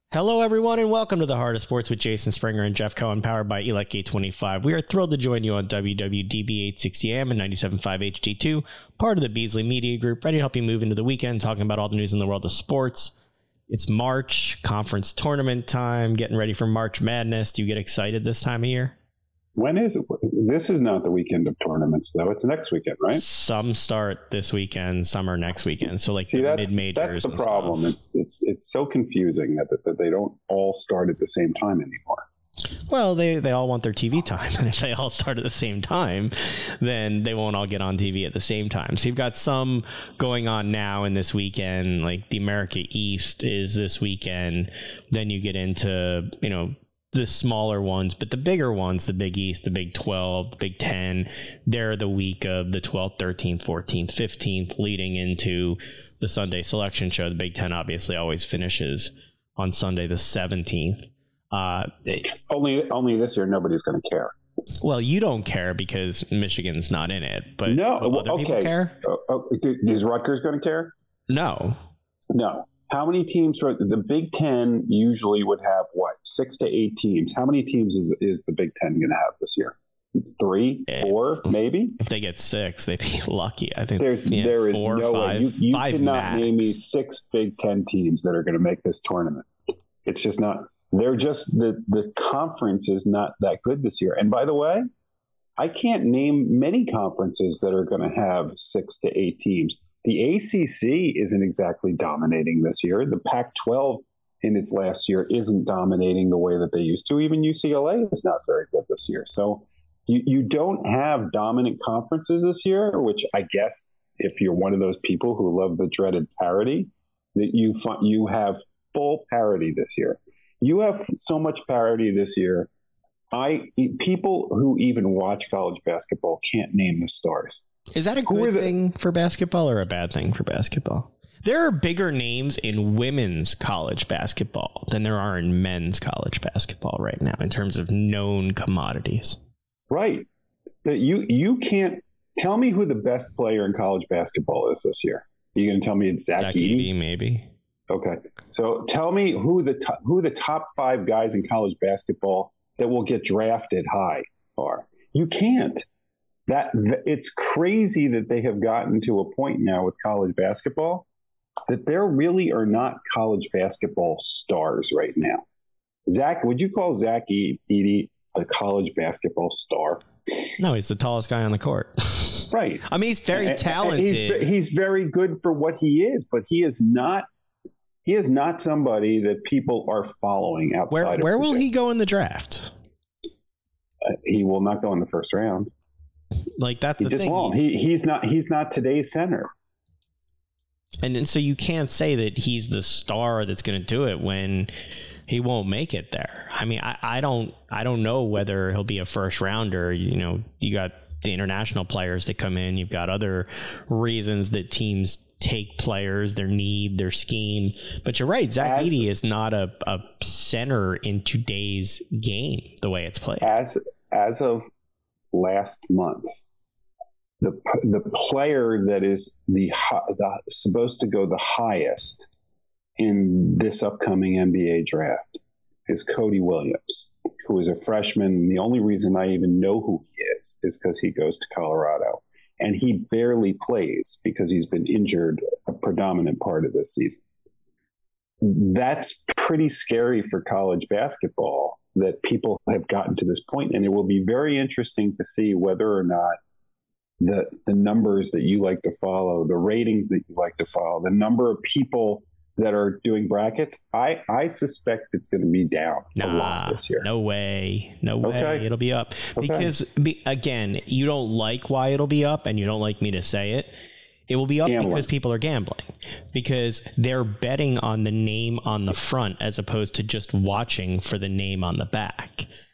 Hello, everyone, and welcome to the Heart of Sports with Jason Springer and Jeff Cohen, powered by ELEC 825. We are thrilled to join you on WWDB 860AM and 97.5 HD2, part of the Beasley Media Group, ready to help you move into the weekend, talking about all the news in the world of sports. It's March, conference tournament time, getting ready for March Madness. Do you get excited this time of year? When is it? This is not the weekend of tournaments, though. It's next weekend, right? Some start this weekend, some are next weekend. So, like, See, the mid-majors. That's the problem. It's so confusing that they don't all start at the same time anymore. Well, they all want their TV time, and if they all start at the same time, then they won't all get on TV at the same time. So you've got some going on now in this weekend, like the America East is this weekend. Then you get into, the smaller ones, but the bigger ones, the Big East, the Big 12, the Big 10, they're the week of the 12th, 13th, 14th, 15th, leading into the Sunday selection show. The Big 10 obviously always finishes on Sunday the 17th. Only this year, nobody's going to care. Well, you don't care because Michigan's not in it, but no, other people care? Is Rutgers going to care? No. How many teams? The Big Ten usually would have, 6 to 8 teams. How many teams is the Big Ten going to have this year? 3, 4, maybe? If they get 6, they'd be lucky. I think there is 4 no or 5. way. You cannot max. name me 6 Big Ten teams that are going to make this tournament. It's just not. They're just the conference is not that good this year. And by the way, I can't name many conferences that are going to have 6 to 8 teams. The ACC isn't exactly dominating this year. The Pac-12 in its last year isn't dominating the way that they used to. Even UCLA is not very good this year. So you don't have dominant conferences this year, which I guess if you're one of those people who love the dreaded parity, that you have full parity this year. You have so much parity this year. People who even watch college basketball can't name the stars. Is that a good thing for basketball or a bad thing for basketball? There are bigger names in women's college basketball than there are in men's college basketball right now in terms of known commodities. Right. But you can't tell me who the best player in college basketball is this year. Are you going to tell me it's Zach Edey? Maybe. Okay. So tell me who the top 5 guys in college basketball that will get drafted high are. You can't. It's crazy that they have gotten to a point now with college basketball that there really are not college basketball stars right now. Would you call Zach Edey a college basketball star? No, he's the tallest guy on the court. Right. I mean, he's very talented. He's very good for what he is, but he is not somebody that people are following outside. Where will he go in the draft? He will not go in the first round. Like, that's the thing. He just won't. He's not today's center. And so you can't say that he's the star that's going to do it when he won't make it there. I mean, I don't know whether he'll be a first rounder. You got the international players that come in. You've got other reasons that teams take players, their need, their scheme. But you're right. Zach Edey is not a center in today's game the way it's played. As of last month, the player that is the supposed to go the highest in this upcoming NBA draft is Cody Williams, who is a freshman. The only reason I even know who he is because he goes to Colorado, and he barely plays because he's been injured a predominant part of this season. That's pretty scary for college basketball that people have gotten to this point, and it will be very interesting to see whether or not the numbers that you like to follow, the ratings that you like to follow, the number of people that are doing brackets, I suspect it's going to be down a lot this year. No way. Okay. It'll be up. Okay. Because, again, you don't like why it'll be up, and you don't like me to say it. It will be up because people are gambling. Because they're betting on the name on the front as opposed to just watching for the name on the back.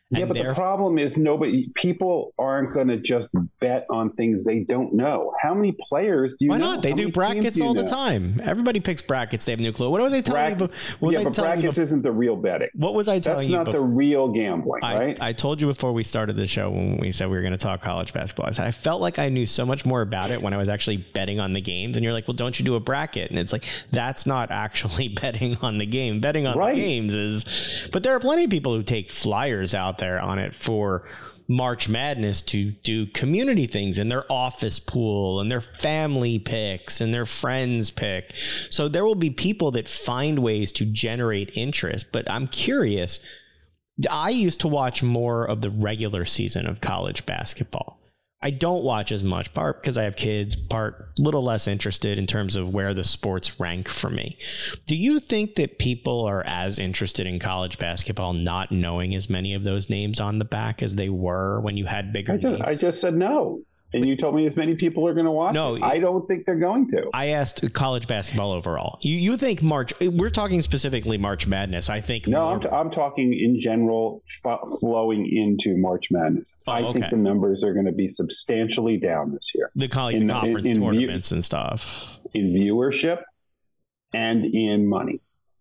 Yeah, but the problem is people aren't going to just bet on things they don't know. How many players do you know? Why not? They do brackets all the time. Everybody picks brackets. They have no clue. What was I telling you? But brackets isn't the real betting. What was I telling you? That's not the real gambling, right? I told you before we started the show when we said we were going to talk college basketball. I said I felt like I knew so much more about it when I was actually betting on the games. And you're like, well, don't you do a bracket? And it's like, that's not actually betting on the game. Betting on the games is... But there are plenty of people who take flyers out there on it for March Madness to do community things in their office pool and their family picks and their friends pick. So there will be people that find ways to generate interest. But I'm curious, I used to watch more of the regular season of college basketball. I don't watch as much, part because I have kids, part a little less interested in terms of where the sports rank for me. Do you think that people are as interested in college basketball not knowing as many of those names on the back as they were when you had bigger names? I just said no. And you told me as many people are going to watch it. I don't think they're going to. I asked college basketball overall. You think we're talking specifically March Madness. I think. No, I'm talking in general flowing into March Madness. I think the numbers are going to be substantially down this year. The college conference tournaments and stuff. In viewership and in money.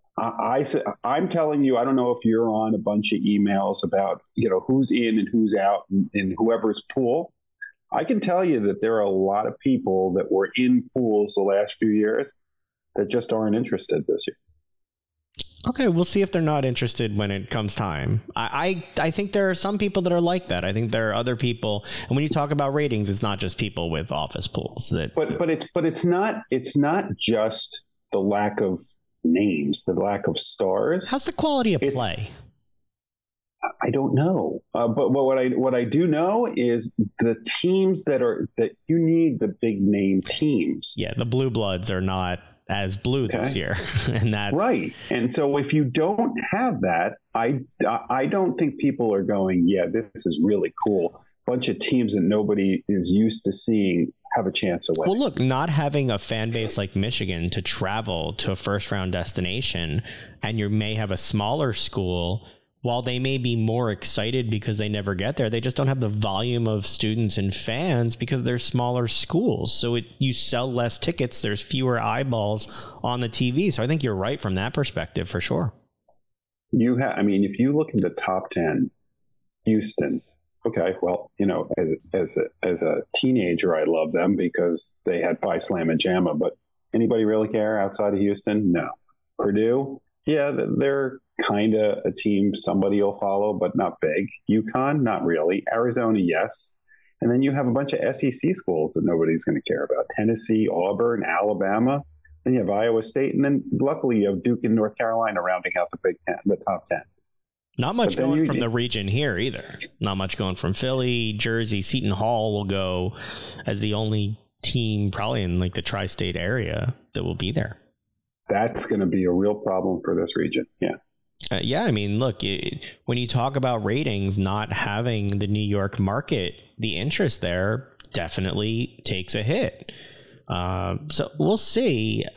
I'm telling you, I don't know if you're on a bunch of emails about, who's in and who's out in whoever's pool. I can tell you that there are a lot of people that were in pools the last few years that just aren't interested this year. Okay, we'll see if they're not interested when it comes time. I think there are some people that are like that. I think there are other people, and when you talk about ratings, it's not just people with office pools. But it's not just the lack of names, the lack of stars. How's the quality of play? I don't know, but what I do know is the teams that you need the big name teams. Yeah, the Blue Bloods are not as blue this year, and that's right. And so if you don't have that, I don't think people are going, yeah, this is really cool. Bunch of teams that nobody is used to seeing have a chance of winning. Well, look, not having a fan base like Michigan to travel to a first round destination, and you may have a smaller school. While they may be more excited because they never get there, they just don't have the volume of students and fans because they're smaller schools. So you sell less tickets. There's fewer eyeballs on the TV. So I think you're right from that perspective for sure. If you look at the top 10, Houston, okay, well, as a teenager, I love them because they had Phi Slamma Jamma. But anybody really care outside of Houston? No. Purdue, yeah, they're kind of a team somebody will follow, but not big. UConn, not really. Arizona, yes. And then you have a bunch of SEC schools that nobody's going to care about. Tennessee, Auburn, Alabama. Then you have Iowa State. And then luckily you have Duke and North Carolina rounding out the Big Ten, the top 10. Not much going from the region here either. Not much going from Philly, Jersey. Seton Hall will go as the only team probably in like the tri-state area that will be there. That's going to be a real problem for this region. Yeah. Look, when you talk about ratings, not having the New York market, the interest there definitely takes a hit. So we'll see.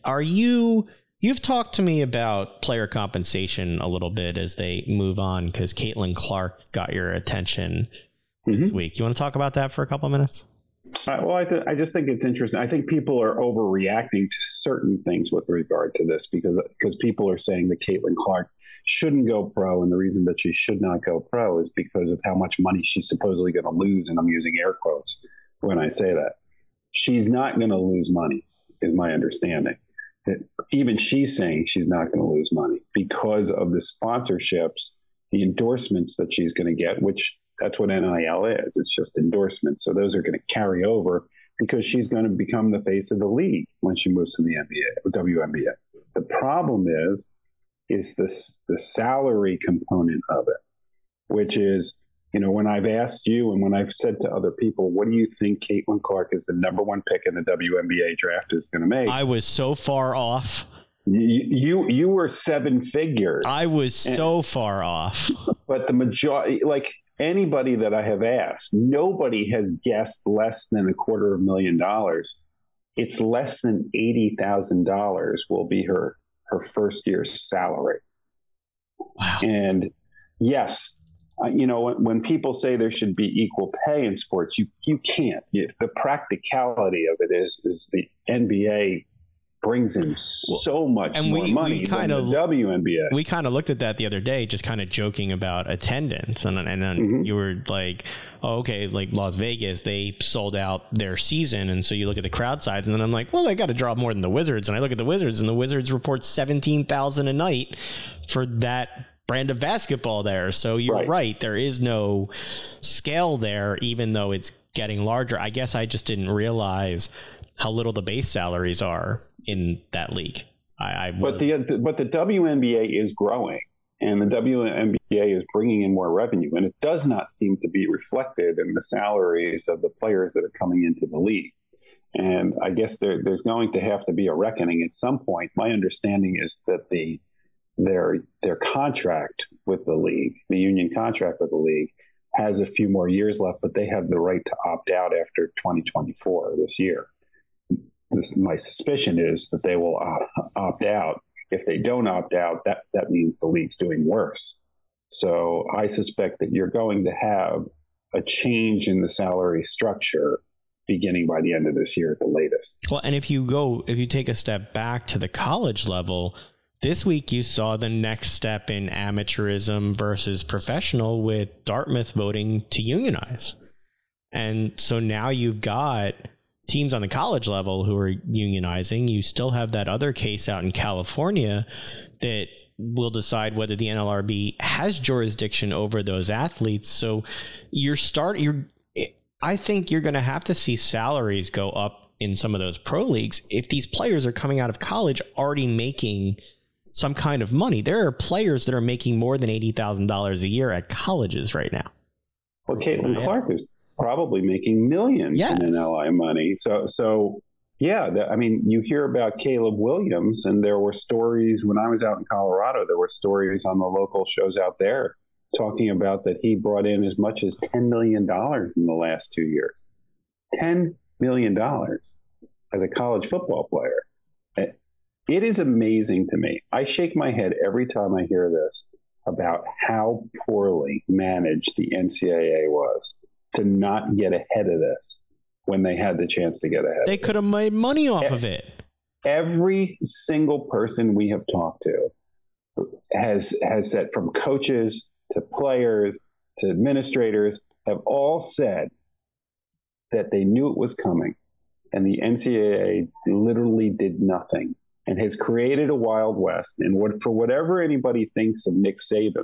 You've talked to me about player compensation a little bit as they move on because Caitlin Clark got your attention this week. You want to talk about that for a couple of minutes? I just think it's interesting. I think people are overreacting to certain things with regard to this because people are saying that Caitlin Clark shouldn't go pro, and the reason that she should not go pro is because of how much money she's supposedly going to lose, and I'm using air quotes when I say that. She's not going to lose money, is my understanding. Even she's saying she's not going to lose money because of the sponsorships, the endorsements that she's going to get, which that's what NIL is. It's just endorsements. So those are going to carry over because she's going to become the face of the league when she moves to the NBA or WNBA. The problem is the salary component of it, which is, when I've asked you and when I've said to other people, what do you think Caitlin Clark is the number one pick in the WNBA draft is going to make? I was so far off. You were seven figures. I was so far off. But the majority, like anybody that I have asked, nobody has guessed less than $250,000. It's less than $80,000 will be her first year's salary. Wow. And yes, when people say there should be equal pay in sports, you can't. The practicality of it is the NBA brings in so much more money than the WNBA. We kind of looked at that the other day, just kind of joking about attendance, and then you were like, oh, okay, like Las Vegas, they sold out their season, and so you look at the crowd size, and then I'm like, well, they got to draw more than the Wizards, and I look at the Wizards, and the Wizards report 17,000 a night for that brand of basketball there. So you're right. There is no scale there, even though it's getting larger. I guess I just didn't realize how little the base salaries are in that league. But the WNBA is growing, and the WNBA is bringing in more revenue, and it does not seem to be reflected in the salaries of the players that are coming into the league. And I guess there's going to have to be a reckoning at some point. My understanding is that their contract with the league, the union contract with the league, has a few more years left, but they have the right to opt out after 2024 this year. My suspicion is that they will opt out. If they don't opt out, that means the league's doing worse. So I suspect that you're going to have a change in the salary structure beginning by the end of this year at the latest. Well, and if you take a step back to the college level, this week you saw the next step in amateurism versus professional with Dartmouth voting to unionize. And so now you've got teams on the college level who are unionizing. You still have that other case out in California that will decide whether the NLRB has jurisdiction over those athletes. So I think you're going to have to see salaries go up in some of those pro leagues if these players are coming out of college already making some kind of money. There are players that are making more than $80,000 a year at colleges right now. Well, Caitlin Clark is probably making millions in NLI money. So yeah, you hear about Caleb Williams, and there were stories when I was out in Colorado, there were stories on the local shows out there talking about that he brought in as much as $10 million in the last 2 years. $10 million as a college football player. It is amazing to me. I shake my head every time I hear this about how poorly managed the NCAA was to not get ahead of this when they had the chance to get ahead. They could have made money off of it. Every single person we have talked to has said, from coaches to players to administrators, have all said that they knew it was coming, and the NCAA literally did nothing and has created a Wild West. And for whatever anybody thinks of Nick Saban,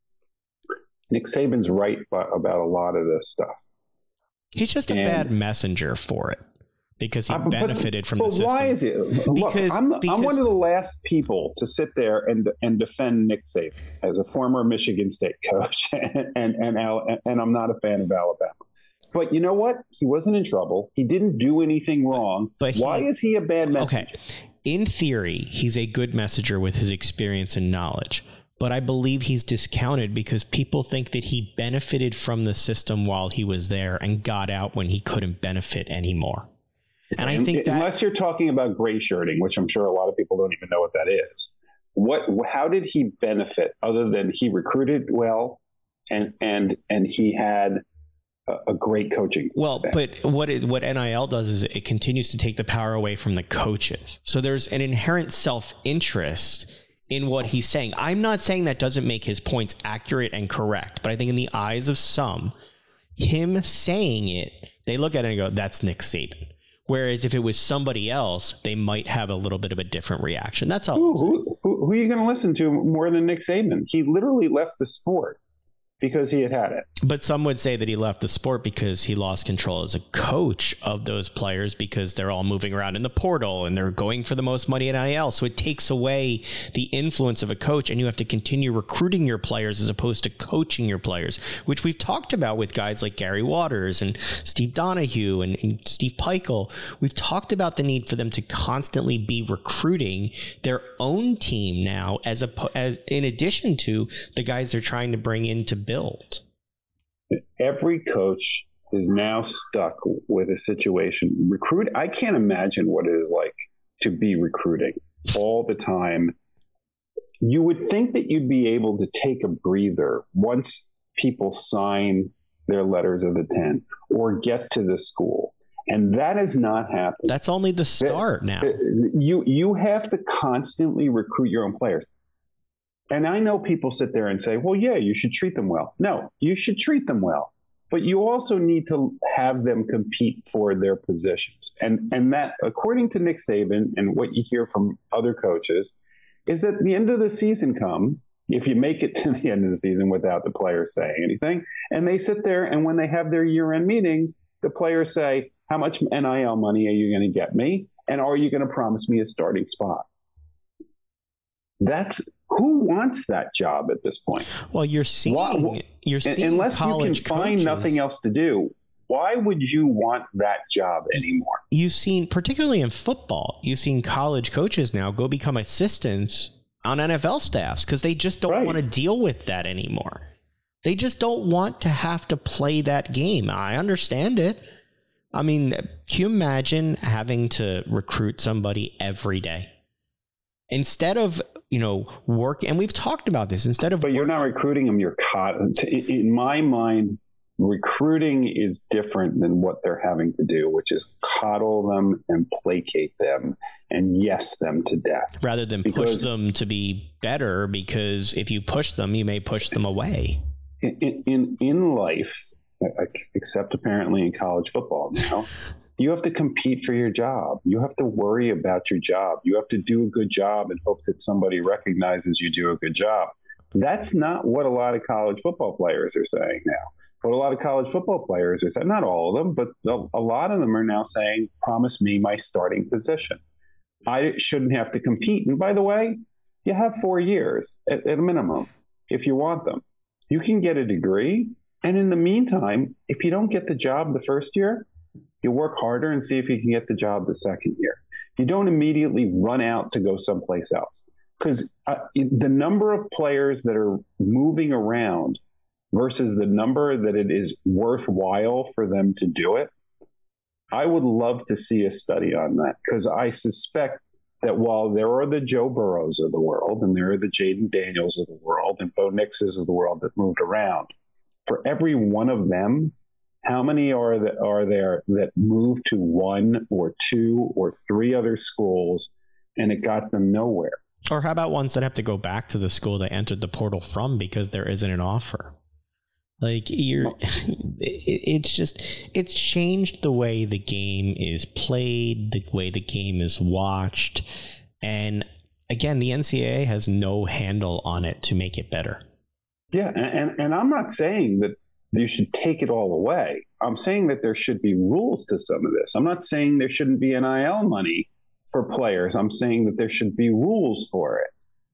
Nick Saban's right about a lot of this stuff. He's just a bad messenger for it because he benefited from the system. But why is it? Look, I'm one of the last people to sit there and defend Nick Saban as a former Michigan State coach, and I'm not a fan of Alabama. But you know what? He wasn't in trouble. He didn't do anything wrong. But why is he a bad messenger? Okay. In theory, he's a good messenger with his experience and knowledge. But I believe he's discounted because people think that he benefited from the system while he was there and got out when he couldn't benefit anymore. And I think unless you're talking about gray shirting, which I'm sure a lot of people don't even know what that is. How did he benefit other than he recruited well and he had a great coaching staff? But what NIL does is it continues to take the power away from the coaches. So there's an inherent self-interest in what he's saying. I'm not saying that doesn't make his points accurate and correct, but I think in the eyes of some, him saying it, they look at it and go, that's Nick Saban. Whereas if it was somebody else, they might have a little bit of a different reaction. That's all. Who are you going to listen to more than Nick Saban? He literally left the sport because he had it. But some would say that he left the sport because he lost control as a coach of those players because they're all moving around in the portal and they're going for the most money in NIL. So it takes away the influence of a coach, and you have to continue recruiting your players as opposed to coaching your players, which we've talked about with guys like Gary Waters and Steve Donahue and Steve Peichel. We've talked about the need for them to constantly be recruiting their own team now as in addition to the guys they're trying to bring in to build. Every coach is now stuck with a situation. I can't imagine what it is like to be recruiting all the time. You would think that you'd be able to take a breather once people sign their letters of intent or get to the school. And that has not happened. That's only the start now. You have to constantly recruit your own players. And I know people sit there and say, well, yeah, you should treat them well. No, you should treat them well. But you also need to have them compete for their positions. And that, according to Nick Saban and what you hear from other coaches, is that the end of the season comes, if you make it to the end of the season without the players saying anything, and they sit there and when they have their year-end meetings, the players say, how much NIL money are you going to get me? And are you going to promise me a starting spot? That's who wants that job at this point? Well, you're seeing unless you can find nothing else to do. Why would you want that job anymore? You've seen, particularly in football, you've seen college coaches now go become assistants on NFL staffs because they just don't want to deal with that anymore. They just don't want to have to play that game. I understand it. I mean, can you imagine having to recruit somebody every day? Instead of, work, and we've talked about this, But you're not recruiting them, you're caught. In my mind, recruiting is different than what they're having to do, which is coddle them and placate them and yes them to death. Rather than push them to be better, because if you push them, you may push them away. In life, except apparently in college football now, you have to compete for your job. You have to worry about your job. You have to do a good job and hope that somebody recognizes you do a good job. That's not what a lot of college football players are saying now. What a lot of college football players are saying, not all of them, but a lot of them are now saying, promise me my starting position. I shouldn't have to compete. And by the way, you have 4 years at a minimum if you want them. You can get a degree. And in the meantime, if you don't get the job the first year, you work harder and see if you can get the job the second year. You don't immediately run out to go someplace else. Because the number of players that are moving around versus the number that it is worthwhile for them to do it, I would love to see a study on that. Because I suspect that while there are the Joe Burrows of the world and there are the Jaden Daniels of the world and Bo Nixes of the world that moved around, for every one of them, how many are there that moved to 1 or 2 or 3 other schools and it got them nowhere? Or how about ones that have to go back to the school they entered the portal from because there isn't an offer? Like it's changed the way the game is played, the way the game is watched. And again, the NCAA has no handle on it to make it better. Yeah. And I'm not saying that you should take it all away. I'm saying that there should be rules to some of this. I'm not saying there shouldn't be NIL money for players. I'm saying that there should be rules for it.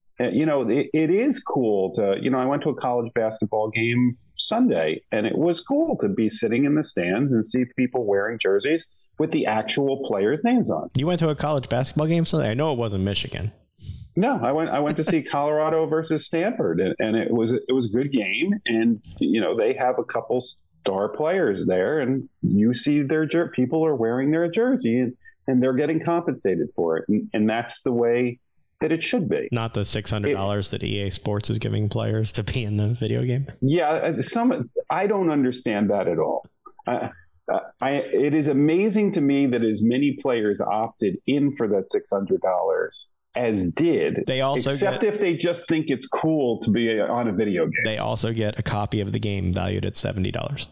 It is cool to, I went to a college basketball game Sunday, and it was cool to be sitting in the stands and see people wearing jerseys with the actual players' names on. You went to a college basketball game Sunday? I know it wasn't Michigan. No, I went to see Colorado versus Stanford, and it was a good game. And they have a couple star players there, and you see people are wearing their jersey, and they're getting compensated for it, and that's the way that it should be. Not the $600 that EA Sports is giving players to be in the video game. Yeah, I don't understand that at all. It is amazing to me that as many players opted in for that $600 as did. They also except if they just think it's cool to be on a video game. They also get a copy of the game valued at $70.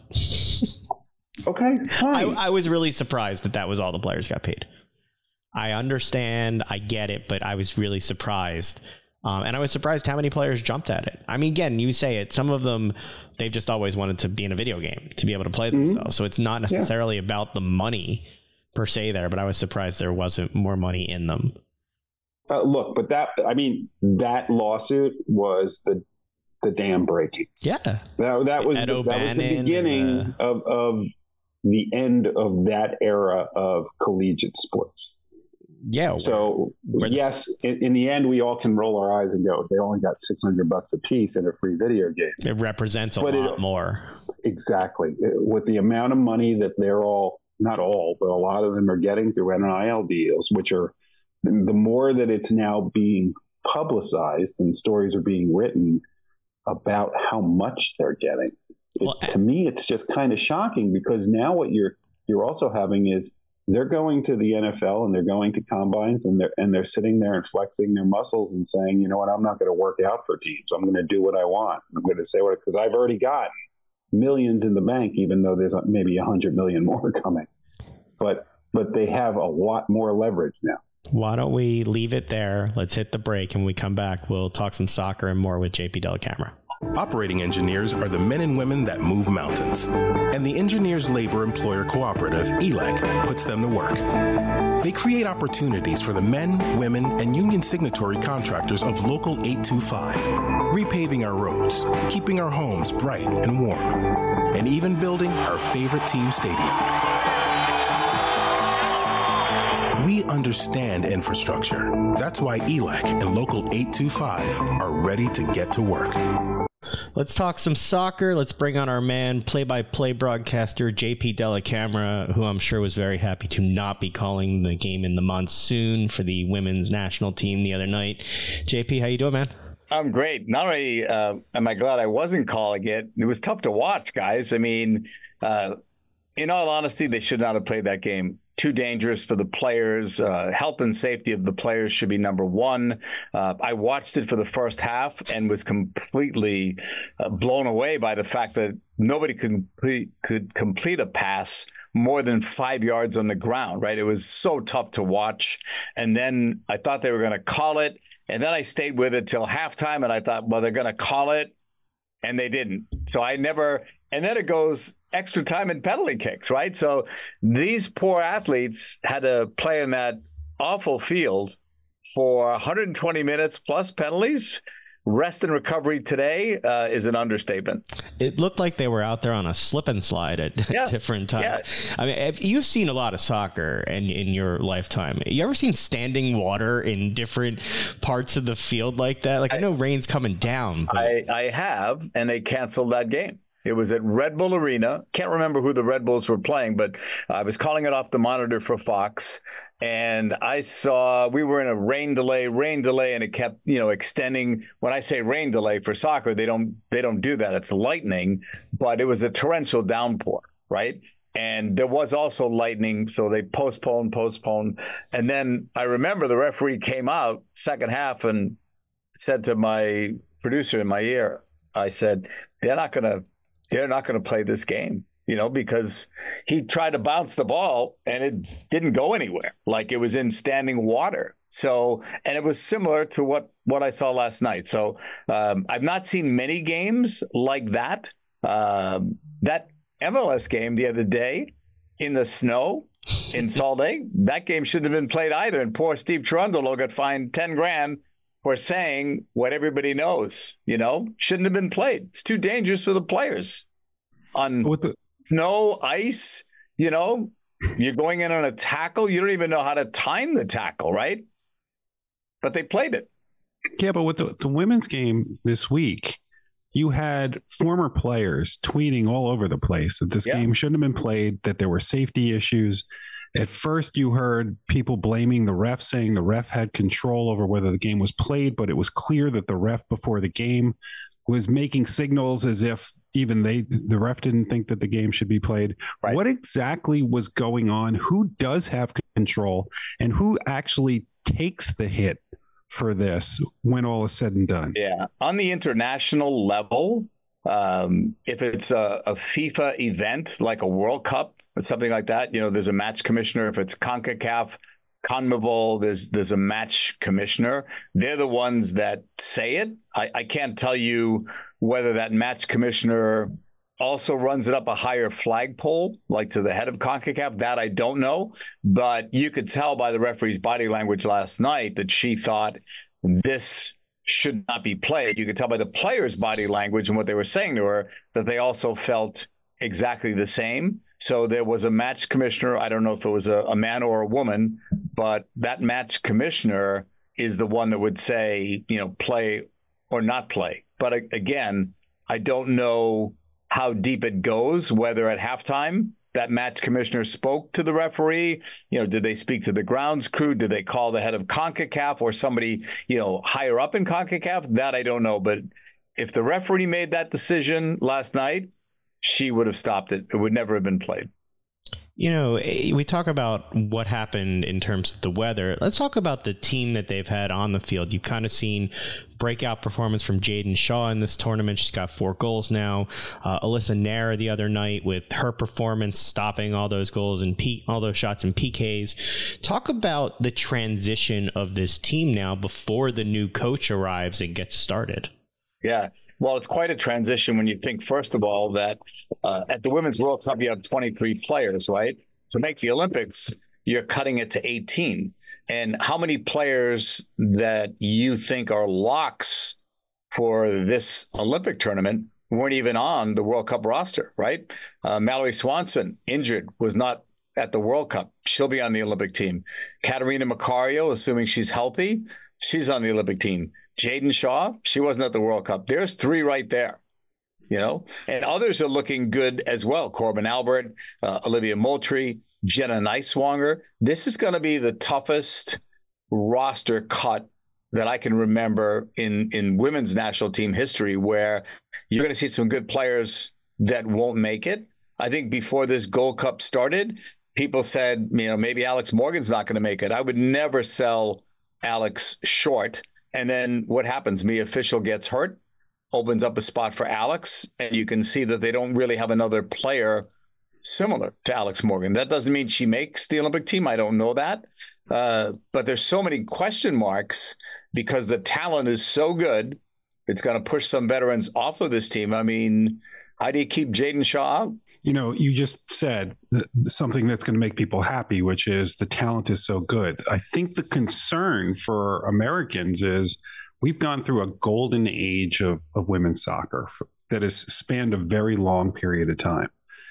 Okay, fine. I was really surprised that was all the players got paid. I understand, I get it, but I was really surprised. And I was surprised how many players jumped at it. I mean, again, you say it, some of them, they've just always wanted to be in a video game, to be able to play themselves. So it's not necessarily about the money per se there, but I was surprised there wasn't more money in them. Look, but that lawsuit was the dam breaking. Yeah. That was the beginning of the end of that era of collegiate sports. Yeah. So yes, in the end, we all can roll our eyes and go, they only got $600 a piece in a free video game. It represents a lot more. Exactly. With the amount of money that they're all, not all, but a lot of them are getting through NIL deals, which are the more that it's now being publicized and stories are being written, about how much they're getting. To me, it's just kind of shocking, because now what you're also having is they're going to the NFL and they're going to combines, and they're sitting there and flexing their muscles and saying, you know what, I'm not going to work out for teams. I'm going to do what I want. I'm going to say what, because I've already got millions in the bank, even though there's maybe 100 million more coming. But they have a lot more leverage now. Why don't we leave it there? Let's hit the break, and when we come back, we'll talk some soccer and more with JP Dellacamera. Operating engineers are the men and women that move mountains. And the Engineers Labor Employer Cooperative, ELEC, puts them to work. They create opportunities for the men, women, and union signatory contractors of Local 825, repaving our roads, keeping our homes bright and warm, and even building our favorite team stadium. We understand infrastructure. That's why ELEC and Local 825 are ready to get to work. Let's talk some soccer. Let's bring on our man, play-by-play broadcaster JP Dellacamera, who I'm sure was very happy to not be calling the game in the monsoon for the women's national team the other night. JP, how you doing, man? I'm great. Not only am I glad I wasn't calling it, it was tough to watch, guys. I mean, in all honesty, they should not have played that game. Too dangerous for the players. Health and safety of the players should be number one. I watched it for the first half and was completely blown away by the fact that nobody could complete a pass more than 5 yards on the ground, right? It was so tough to watch. And then I thought they were going to call it. And then I stayed with it till halftime, and I thought, well, they're going to call it. And they didn't. So I never, and then it goes extra time and penalty kicks, right? So these poor athletes had to play in that awful field for 120 minutes plus penalties. Rest and recovery today is an understatement. It looked like they were out there on a slip and slide at different times. Yeah. I mean, you've seen a lot of soccer in your lifetime. You ever seen standing water in different parts of the field like that? Like, I know rain's coming down. But... I have, and they canceled that game. It was at Red Bull Arena. Can't remember who the Red Bulls were playing, but I was calling it off the monitor for Fox. And I saw we were in a rain delay, and it kept, extending. When I say rain delay for soccer, they don't do that. It's lightning, but it was a torrential downpour, right? And there was also lightning, so they postponed. And then I remember the referee came out second half and said to my producer in my ear, I said, they're not going to play this game, because he tried to bounce the ball and it didn't go anywhere. Like, it was in standing water. So, and it was similar to what I saw last night. So I've not seen many games like that. That MLS game the other day in the snow in Salt Lake, that game shouldn't have been played either. And poor Steve Cherundolo got fined $10,000 for saying what everybody knows, shouldn't have been played. It's too dangerous for the players. On snow, ice, you're going in on a tackle. You don't even know how to time the tackle, right? But they played it. Yeah, but with the women's game this week, you had former players tweeting all over the place that this game shouldn't have been played, that there were safety issues. At first, you heard people blaming the ref, saying the ref had control over whether the game was played, but it was clear that the ref before the game was making signals as if even the ref didn't think that the game should be played. Right. What exactly was going on? Who does have control, and who actually takes the hit for this when all is said and done? Yeah. On the international level, if it's a FIFA event like a World Cup, or something like that, there's a match commissioner. If it's CONCACAF, CONMEBOL, there's a match commissioner. They're the ones that say it. I can't tell you whether that match commissioner also runs it up a higher flagpole, like to the head of CONCACAF. That I don't know. But you could tell by the referee's body language last night that she thought this should not be played. You could tell by the players' body language and what they were saying to her that they also felt exactly the same. So there was a match commissioner. I don't know if it was a man or a woman, but that match commissioner is the one that would say, play or not play. But again, I don't know how deep it goes, whether at halftime that match commissioner spoke to the referee. Did they speak to the grounds crew? Did they call the head of CONCACAF or somebody, higher up in CONCACAF? That I don't know. But if the referee made that decision last night, she would have stopped it. It would never have been played. You know, we talk about what happened in terms of the weather. Let's talk about the team that they've had on the field. You've kind of seen breakout performance from Jaden Shaw in this tournament. She's got 4 goals now. Alyssa Nair the other night with her performance, stopping all those goals and all those shots and PKs. Talk about the transition of this team now before the new coach arrives and gets started. Yeah. Well, it's quite a transition when you think, first of all, that at the Women's World Cup, you have 23 players, right? To make the Olympics, you're cutting it to 18. And how many players that you think are locks for this Olympic tournament weren't even on the World Cup roster, right? Mallory Swanson, injured, was not at the World Cup. She'll be on the Olympic team. Catarina Macario, assuming she's healthy, she's on the Olympic team. Jaden Shaw, she wasn't at the World Cup. There's 3 right there, you know, and others are looking good as well. Corbin Albert, Olivia Moultrie, Jenna Neiswanger. This is going to be the toughest roster cut that I can remember in women's national team history, where you're going to see some good players that won't make it. I think before this Gold Cup started, people said, you know, maybe Alex Morgan's not going to make it. I would never sell Alex short. And then what happens? Mia Fishel gets hurt, opens up a spot for Alex, and you can see that they don't really have another player similar to Alex Morgan. That doesn't mean she makes the Olympic team. I don't know that. But there's so many question marks because the talent is so good. It's going to push some veterans off of this team. I mean, how do you keep Jaden Shaw out? You know, you just said something that's going to make people happy, which is the talent is so good. I think the concern for Americans is we've gone through a golden age of women's soccer that has spanned a very long period of time.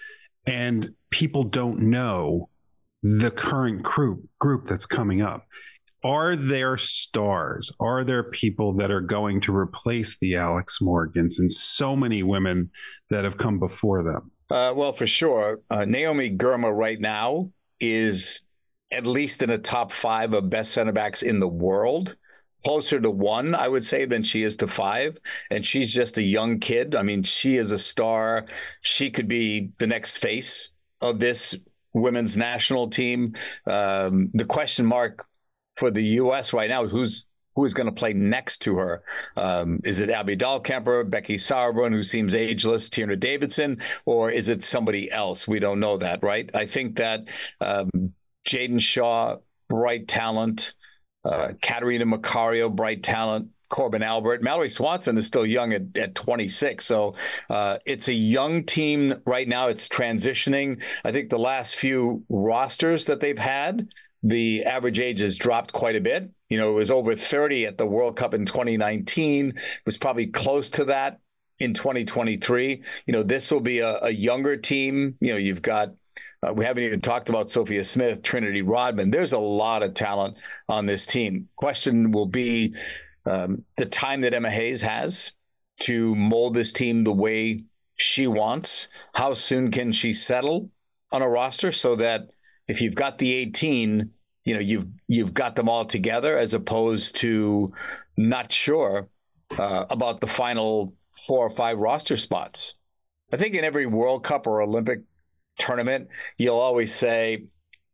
And people don't know the current group that's coming up. Are there stars? Are there people that are going to replace the Alex Morgans and so many women that have come before them? Well, for sure. Naomi Girma right now is at least in the top 5 of best center backs in the world. Closer to 1, I would say, than she is to 5. And she's just a young kid. I mean, she is a star. She could be the next face of this women's national team. The question mark for the U.S. right now is who is going to play next to her? Is it Abby Dahlkemper, Becky Sauerbrunn, who seems ageless, Tierna Davidson, or is it somebody else? We don't know that, right? I think that Jaden Shaw, bright talent, Catarina Macario, bright talent, Corbin Albert. Mallory Swanson is still young at 26. So it's a young team right now. It's transitioning. I think the last few rosters that they've had, the average age has dropped quite a bit. You know, it was over 30 at the World Cup in 2019. It was probably close to that in 2023. You know, this will be a younger team. You know, you've got, we haven't even talked about Sophia Smith, Trinity Rodman. There's a lot of talent on this team. Question will be the time that Emma Hayes has to mold this team the way she wants. How soon can she settle on a roster so that if you've got the 18, you know, you've got them all together, as opposed to not sure about the final 4 or 5 roster spots. I think in every World Cup or Olympic tournament, you'll always say,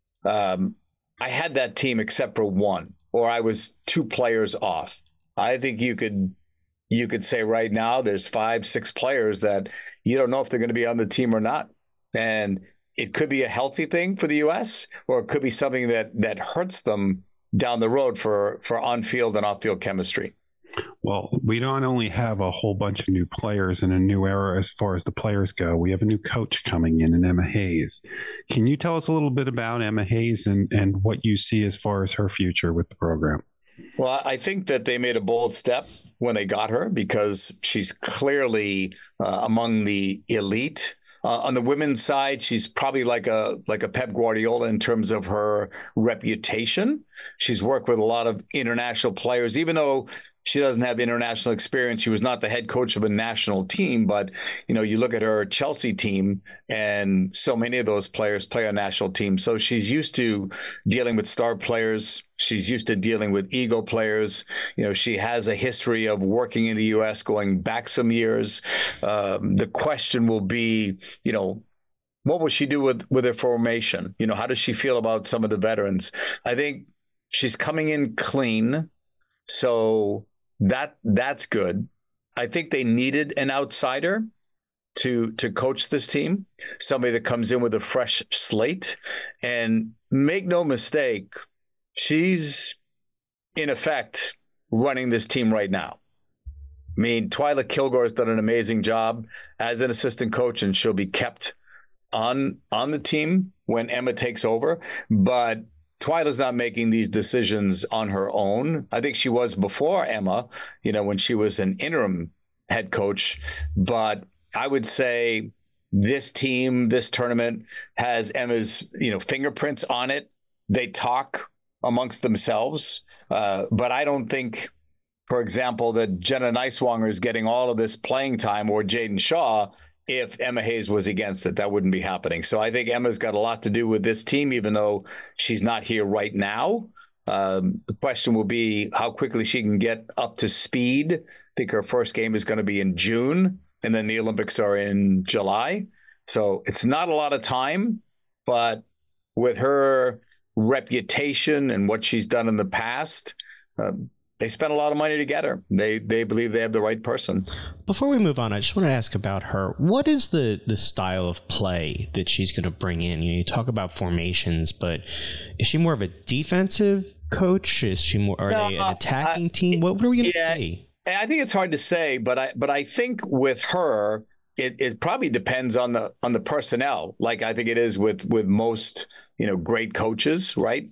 I had that team except for 1, or I was 2 players off. I think you could say right now there's 5, 6 players that you don't know if they're going to be on the team or not. And it could be a healthy thing for the U.S., or it could be something that hurts them down the road for on-field and off-field chemistry. Well, we don't only have a whole bunch of new players in a new era as far as the players go. We have a new coach coming in Emma Hayes. Can you tell us a little bit about Emma Hayes and what you see as far as her future with the program? Well, I think that they made a bold step when they got her, because she's clearly among the elite. On the women's side, she's probably like a Pep Guardiola in terms of her reputation. She's worked with a lot of international players, even though She doesn't have international experience. She was not the head coach of a national team, but you look at her Chelsea team, and so many of those players play on national teams. So she's used to dealing with star players. She's used to dealing with ego players. She has a history of working in the U.S. going back some years. The question will be, what will she do with her formation? How does she feel about some of the veterans? I think she's coming in clean, so that's good. I think they needed an outsider to coach this team, somebody that comes in with a fresh slate. And make no mistake, she's in effect running this team right now. I mean, Twyla Kilgore has done an amazing job as an assistant coach, and she'll be kept on the team when Emma takes over. But Twyla's not making these decisions on her own. I think she was before Emma, when she was an interim head coach. But I would say this team, this tournament has Emma's, fingerprints on it. They talk amongst themselves. But I don't think, for example, that Jenna Neiswanger is getting all of this playing time, or Jaden Shaw, if Emma Hayes was against it. That wouldn't be happening. So I think Emma's got a lot to do with this team, even though she's not here right now. The question will be how quickly she can get up to speed. I think her first game is going to be in June, and then the Olympics are in July. So it's not a lot of time, but with her reputation and what she's done in the past, they spent a lot of money to get her. They believe they have the right person. Before we move on, I just want to ask about her. What is the style of play that she's going to bring in? You talk about formations, but is she more of a defensive coach? Is she more an attacking team? What are we going to see? I think it's hard to say, but I think with her, it probably depends on the personnel. Like I think it is with most great coaches, right?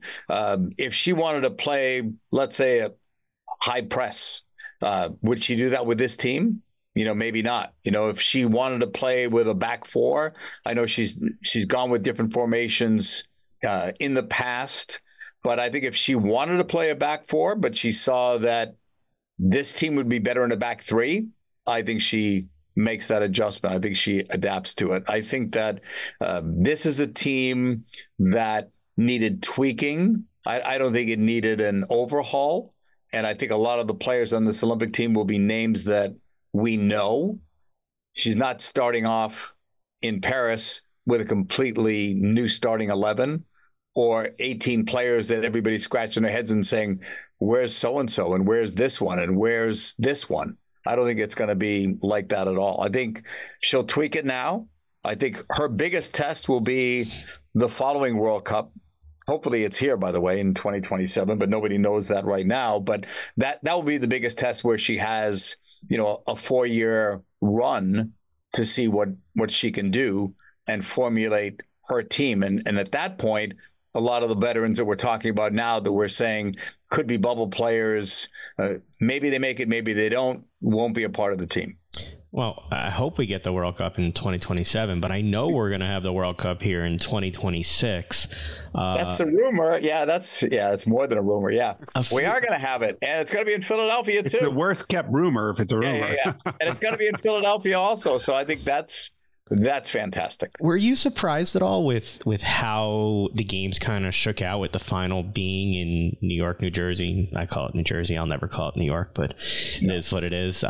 If she wanted to play, let's say, a high press, would she do that with this team? Maybe not. If she wanted to play with a back four, I know she's gone with different formations in the past, but I think if she wanted to play a back four, but she saw that this team would be better in a back three, I think she makes that adjustment. I think she adapts to it. I think that this is a team that needed tweaking. I don't think it needed an overhaul. And I think a lot of the players on this Olympic team will be names that we know. She's not starting off in Paris with a completely new starting 11 or 18 players that everybody's scratching their heads and saying, where's so-and-so and where's this one and where's this one? I don't think it's going to be like that at all. I think she'll tweak it now. I think her biggest test will be the following World Cup. Hopefully it's here, by the way, in 2027, but nobody knows that right now. But that will be the biggest test, where she has, a 4-year run to see what she can do and formulate her team. And at that point, a lot of the veterans that we're talking about now that we're saying could be bubble players, maybe they make it, maybe they don't, won't be a part of the team. Well, I hope we get the World Cup in 2027, but I know we're going to have the World Cup here in 2026. That's a rumor. Yeah, it's more than a rumor. Yeah, we are going to have it, and it's going to be in Philadelphia too. It's the worst kept rumor if it's a rumor. Yeah. And it's going to be in Philadelphia also. So I think that's fantastic. Were you surprised at all with how the games kind of shook out, with the final being in New York, New Jersey? I call it New Jersey. I'll never call it New York, but it is what it is.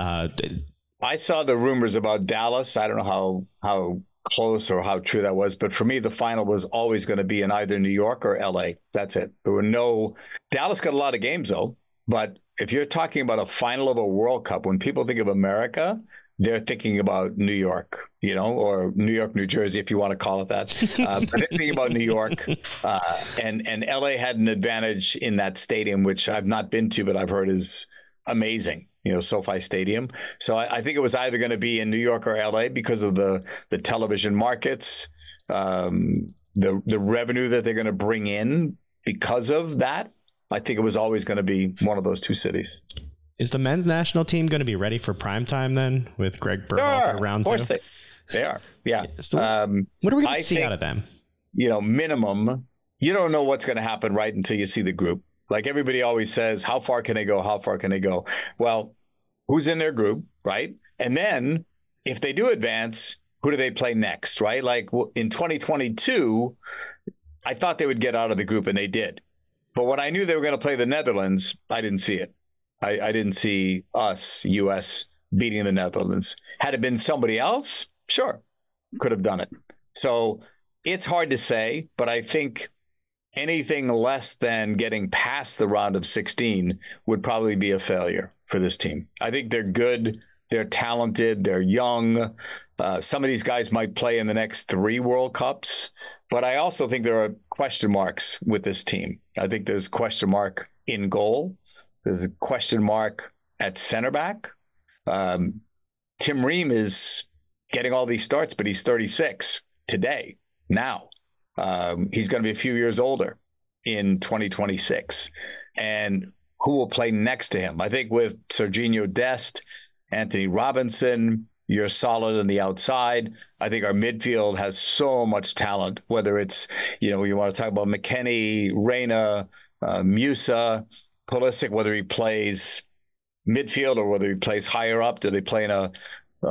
I saw the rumors about Dallas. I don't know how close or how true that was, but for me, the final was always going to be in either New York or LA. That's it. There were no. Dallas got a lot of games though, but if you're talking about a final of a World Cup, when people think of America, they're thinking about New York, or New York, New Jersey, if you want to call it that. But they're thinking about New York, and LA had an advantage in that stadium, which I've not been to, but I've heard is amazing. SoFi Stadium. So I think it was either going to be in New York or LA because of the television markets, the revenue that they're going to bring in because of that. I think it was always going to be one of those two cities. Is the men's national team going to be ready for prime time then with Greg Berhalter around? Of course they are. Yeah. So what are we going to see out of them? Minimum, you don't know what's going to happen right until you see the group. Like everybody always says, how far can they go? How far can they go? Well, who's in their group, right? And then if they do advance, who do they play next, right? Like in 2022, I thought they would get out of the group, and they did. But when I knew they were going to play the Netherlands, I didn't see it. I didn't see us, U.S., beating the Netherlands. Had it been somebody else, sure, could have done it. So it's hard to say, but I think anything less than getting past the round of 16 would probably be a failure for this team. I think they're good. They're talented. They're young. Some of these guys might play in the next 3 World Cups, but I also think there are question marks with this team. I think there's a question mark in goal. There's a question mark at center back. Tim Ream is getting all these starts, but he's 36 today, now. He's going to be a few years older in 2026. And who will play next to him? I think with Serginho Dest, Anthony Robinson, you're solid on the outside. I think our midfield has so much talent, whether it's, you want to talk about McKennie, Reyna, Musa, Pulisic, whether he plays midfield or whether he plays higher up. Do they play in a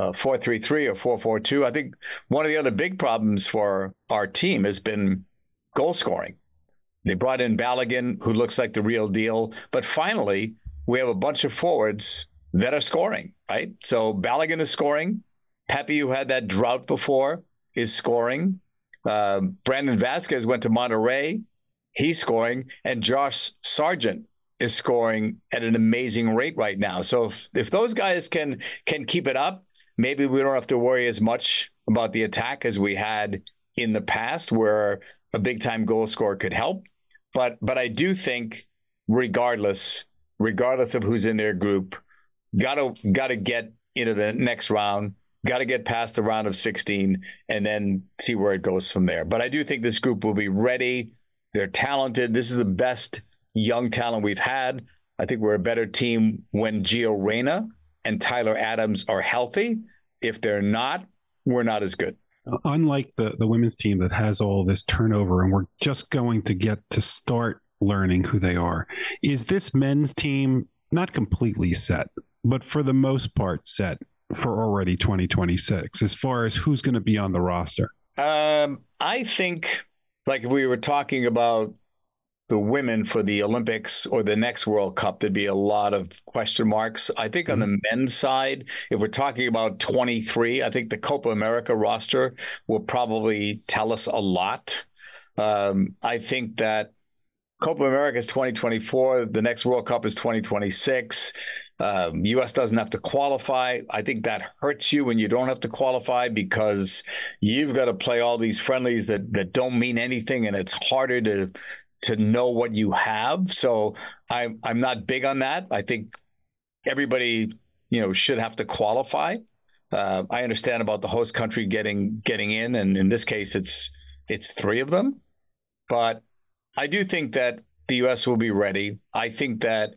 4-3-3 or 4-4-2? I think one of the other big problems for our team has been goal scoring. They brought in Balogun, who looks like the real deal. But finally, we have a bunch of forwards that are scoring, right? So Balogun is scoring. Pepe, who had that drought before, is scoring. Brandon Vasquez went to Monterrey. He's scoring. And Josh Sargent is scoring at an amazing rate right now. So if those guys can keep it up, maybe we don't have to worry as much about the attack as we had in the past, where a big-time goal scorer could help. But I do think, regardless of who's in their group, gotta get into the next round, gotta get past the round of 16, and then see where it goes from there. But I do think this group will be ready. They're talented. This is the best young talent we've had. I think we're a better team when Gio Reyna and Tyler Adams are healthy. If they're not, we're not as good. Unlike the women's team that has all this turnover and we're just going to get to start learning who they are, is this men's team not completely set, but for the most part set for already 2026 as far as who's going to be on the roster? I think, like if we were talking about the women for the Olympics or the next World Cup, there'd be a lot of question marks. I think on the men's side, if we're talking about 23, I think the Copa America roster will probably tell us a lot. I think that Copa America is 2024. The next World Cup is 2026. U.S. doesn't have to qualify. I think that hurts you when you don't have to qualify, because you've got to play all these friendlies that don't mean anything, and it's harder to know what you have. So I'm not big on that. I think everybody, should have to qualify. I understand about the host country getting in, and in this case, it's 3 of them. But I do think that the U.S. will be ready. I think that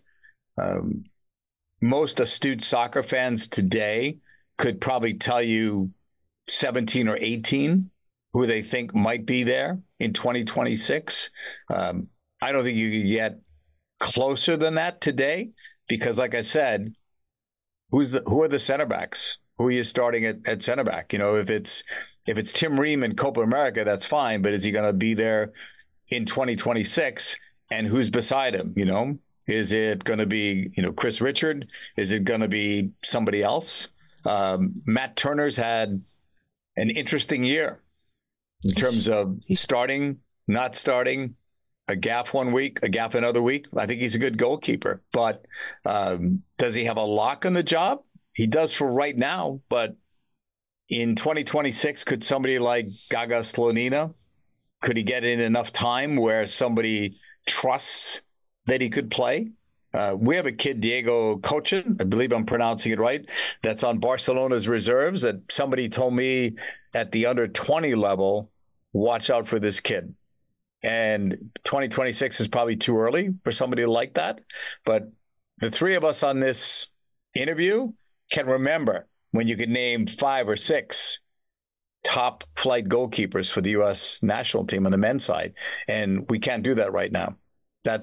most astute soccer fans today could probably tell you 17 or 18 who they think might be there in 2026. I don't think you can get closer than that today, because, like I said, who are the center backs? Who are you starting at center back? If it's Tim Ream in Copa America, that's fine, but is he going to be there in 2026? And who's beside him? Is it going to be Chris Richard? Is it going to be somebody else? Matt Turner's had an interesting year in terms of starting, not starting, a gaff one week, a gaff another week. I think he's a good goalkeeper, but does he have a lock on the job? He does for right now, but in 2026, could somebody like Gaga Slonina, could he get in enough time where somebody trusts that he could play? We have a kid, Diego Cochin, I believe I'm pronouncing it right, that's on Barcelona's reserves, that somebody told me at the under 20 level, watch out for this kid. And 2026 is probably too early for somebody like that. But the 3 of us on this interview can remember when you could name 5 or 6 top flight goalkeepers for the U.S. national team on the men's side. And we can't do that right now. That's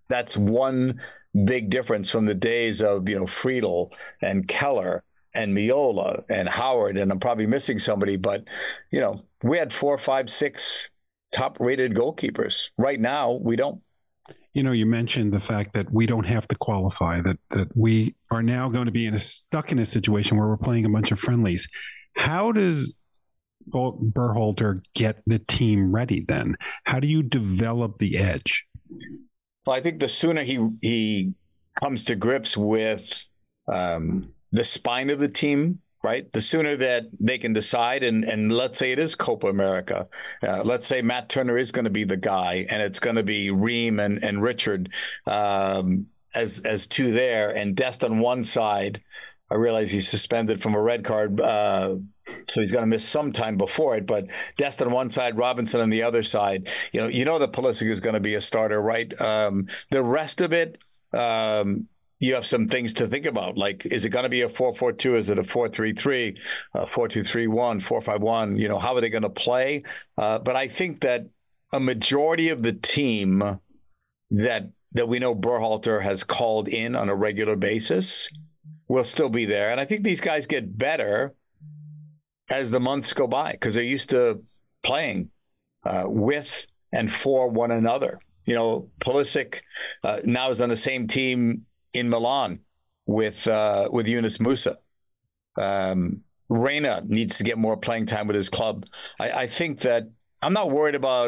That's one big difference from the days of, Friedel and Keller and Miola and Howard, and I'm probably missing somebody, but, we had 4, 5, 6 top-rated goalkeepers. Right now, we don't. You mentioned the fact that we don't have to qualify, that we are now going to be stuck in a situation where we're playing a bunch of friendlies. How does Berhalter get the team ready then? How do you develop the edge? Well, I think the sooner he comes to grips with the spine of the team, right? The sooner that they can decide, and let's say it is Copa America. Let's say Matt Turner is going to be the guy, and it's going to be Ream and Richard as two there, and Dest on one side. I realize he's suspended from a red card, so he's going to miss some time before it. But Dest on one side, Robinson on the other side. You know that Pulisic is going to be a starter, right? The rest of it, you have some things to think about. Like, is it going to be a 4-4-2? Is it a 4-3-3, 4-2-3-1, 4-5-1? How are they going to play? But I think that a majority of the team that we know Berhalter has called in on a regular basis will still be there. And I think these guys get better as the months go by because they're used to playing with and for one another. Pulisic now is on the same team in Milan with Yunus Musa. Reyna needs to get more playing time with his club. I think that I'm not worried about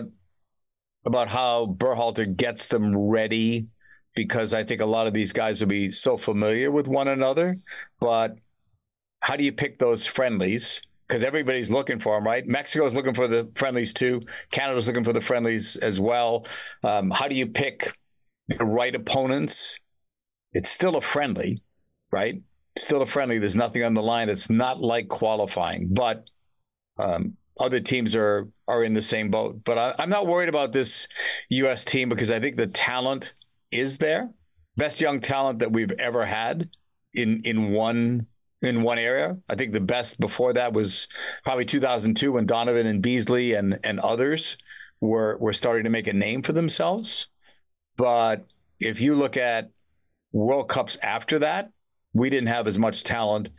how Berhalter gets them ready, because I think a lot of these guys will be so familiar with one another. But how do you pick those friendlies? Because everybody's looking for them, right? Mexico's looking for the friendlies too. Canada's looking for the friendlies as well. How do you pick the right opponents? It's still a friendly, right? It's still a friendly. There's nothing on the line. It's not like qualifying, but other teams are in the same boat. But I'm not worried about this U.S. team because I think the talent is there. Best young talent that we've ever had in one area. I think the best before that was probably 2002 when Donovan and Beasley and others were starting to make a name for themselves. But if you look at World Cups after that, we didn't have as much talent,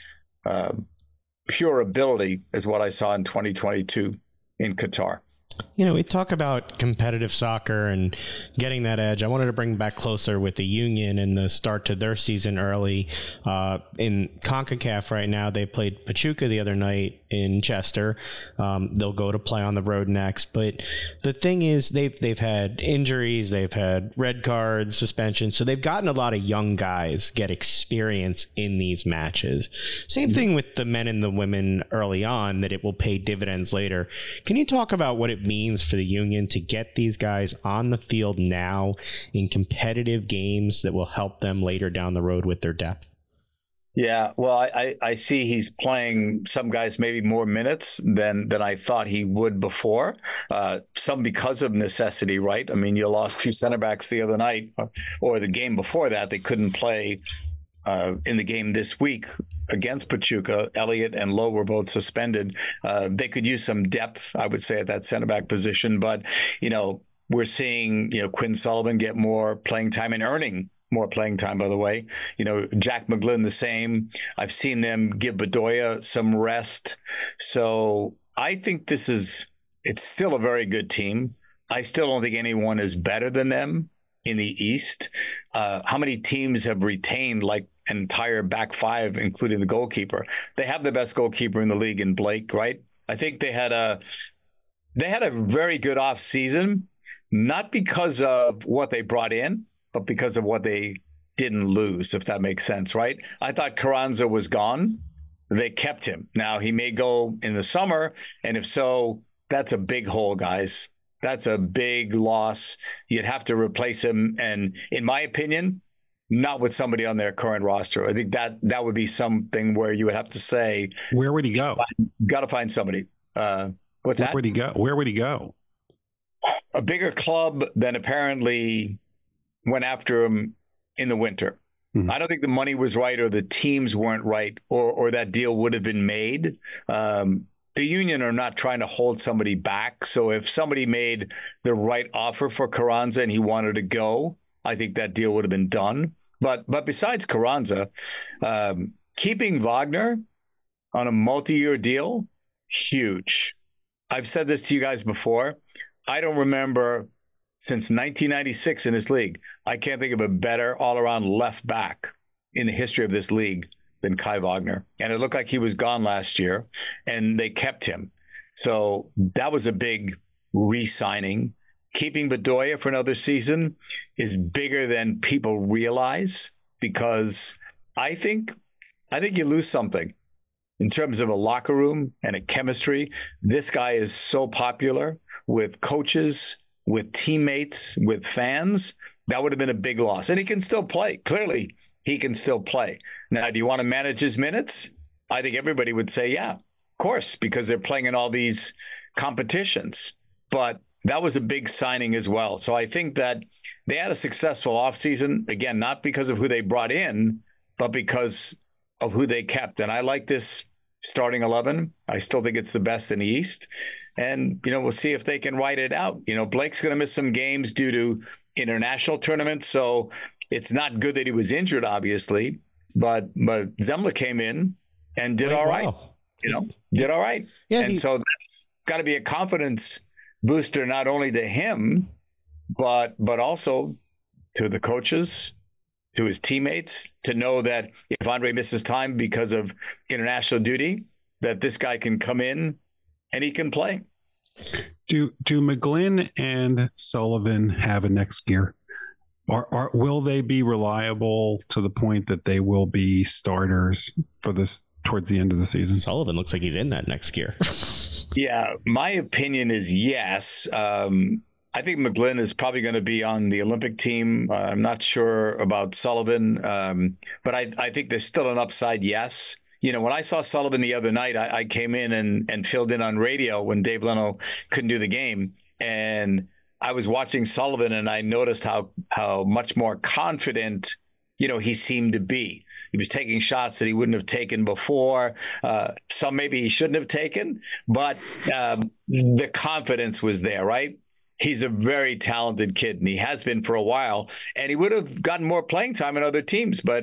pure ability as what I saw in 2022 in Qatar. We talk about competitive soccer and getting that edge. I wanted to bring back closer with the Union and the start to their season early. In CONCACAF right now, they played Pachuca the other night in Chester. They'll go to play on the road next. But the thing is, they've had injuries, they've had red cards, suspensions. So they've gotten a lot of young guys get experience in these matches. Same thing with the men and the women early on, that it will pay dividends later. Can you talk about what it means for the Union to get these guys on the field now in competitive games that will help them later down the road with their depth? Yeah, well, I see he's playing some guys maybe more minutes than I thought he would before. Some because of necessity, right? I mean, you lost 2 center backs the other night, or the game before that. They couldn't play in the game this week against Pachuca. Elliott and Lowe were both suspended. They could use some depth, I would say, at that center back position. But, we're seeing, Quinn Sullivan get more playing time and earning more playing time, by the way. Jack McGlynn the same. I've seen them give Bedoya some rest. So I think it's still a very good team. I still don't think anyone is better than them in the East. How many teams have retained like an entire back five, including the goalkeeper? They have the best goalkeeper in the league in Blake, right? I think they had a very good off season, not because of what they brought in, but because of what they didn't lose, if that makes sense, right? I thought Carranza was gone. They kept him. Now, he may go in the summer, and if so, that's a big hole, guys. That's a big loss. You'd have to replace him, and in my opinion, not with somebody on their current roster. I think that would be something where you would have to say, where would he go? Got to find somebody. Where would he go? Where would he go? A bigger club than apparently went after him in the winter. Mm-hmm. I don't think the money was right, or the teams weren't right, or that deal would have been made. The Union are not trying to hold somebody back. So if somebody made the right offer for Carranza and he wanted to go, I think that deal would have been done. But besides Carranza, keeping Wagner on a multi-year deal, huge. I've said this to you guys before. I don't remember since 1996 in this league. I can't think of a better all-around left back in the history of this league than Kai Wagner. And it looked like he was gone last year, and they kept him. So that was a big re-signing. Keeping Bedoya for another season is bigger than people realize, because I think you lose something in terms of a locker room and a chemistry. This guy is so popular with coaches, with teammates, with fans. That would have been a big loss. And he can still play. Clearly, he can still play. Now, do you want to manage his minutes? I think everybody would say, yeah, of course, because they're playing in all these competitions. But that was a big signing as well. So I think that they had a successful offseason, again, not because of who they brought in, but because of who they kept. And I like this starting 11. I still think it's the best in the East. And, we'll see if they can ride it out. Blake's going to miss some games due to international tournaments. So it's not good that he was injured, obviously. But Zemla came in and did all right. Wow. Did all right. Yeah, so that's got to be a confidence booster, not only to him, but also to the coaches, to his teammates, to know that if Andre misses time because of international duty, that this guy can come in and he can play. Do McGlynn and Sullivan have a next gear? Will they be reliable to the point that they will be starters for this towards the end of the season? Sullivan looks like he's in that next gear. Yeah, my opinion is yes. I think McGlynn is probably going to be on the Olympic team. I'm not sure about Sullivan, but I think there's still an upside, yes. When I saw Sullivan the other night, I came in and filled in on radio when Dave Leno couldn't do the game. And I was watching Sullivan, and I noticed how much more confident, he seemed to be. He was taking shots that he wouldn't have taken before. Some maybe he shouldn't have taken, but the confidence was there, right? He's a very talented kid, and he has been for a while. And he would have gotten more playing time in other teams. But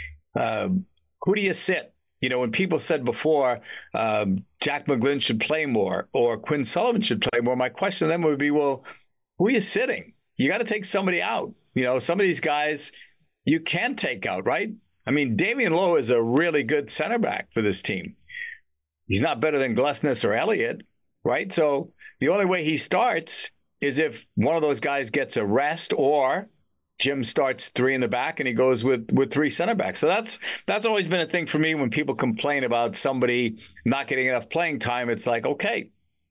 who do you sit? When people said before Jack McGlynn should play more or Quinn Sullivan should play more, my question to them would be, well, who are you sitting? You got to take somebody out. Some of these guys you can take out, right? I mean, Damian Lowe is a really good center back for this team. He's not better than Glesnes or Elliott, right? So the only way he starts is if one of those guys gets a rest, or Jim starts three in the back and he goes with three center backs. So that's always been a thing for me when people complain about somebody not getting enough playing time. It's like, okay,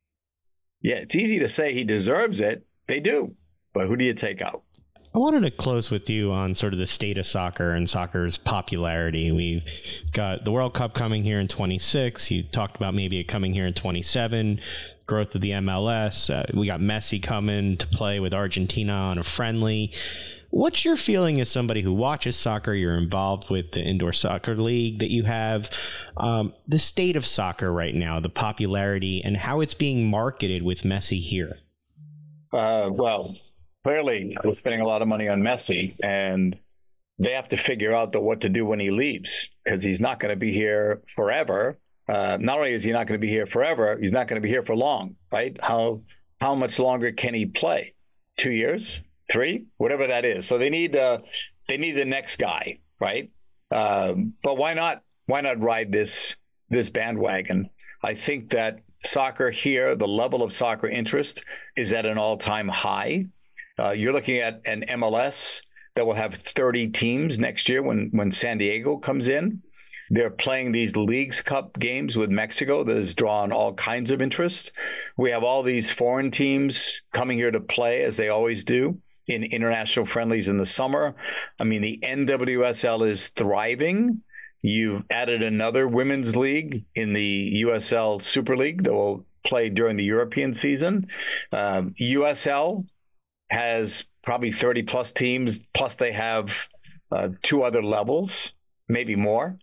yeah, it's easy to say he deserves it. They do. But who do you take out? I wanted to close with you on sort of the state of soccer and soccer's popularity. We've got the World Cup coming here in 26. You talked about maybe it coming here in 27, growth of the MLS. We got Messi coming to play with Argentina on a friendly. What's your feeling as somebody who watches soccer, you're involved with the indoor soccer league that you have, the state of soccer right now, the popularity, and how it's being marketed with Messi here? Well, clearly we're spending a lot of money on Messi, and they have to figure out what to do when he leaves, because he's not going to be here forever. Not only is he not going to be here forever, he's not going to be here for long, right? How much longer can he play? 2 years? 3? Whatever that is. So they need the next guy, right? But why not ride this bandwagon? I think that soccer here, the level of soccer interest is at an all-time high. You're looking at an MLS that will have 30 teams next year when San Diego comes in. They're playing these Leagues Cup games with Mexico that has drawn all kinds of interest. We have all these foreign teams coming here to play, as they always do, in international friendlies in the summer. I mean, the NWSL is thriving. You've added another women's league in the USL Super League that will play during the European season. USL has probably 30 plus teams, plus they have 2 other levels, maybe more.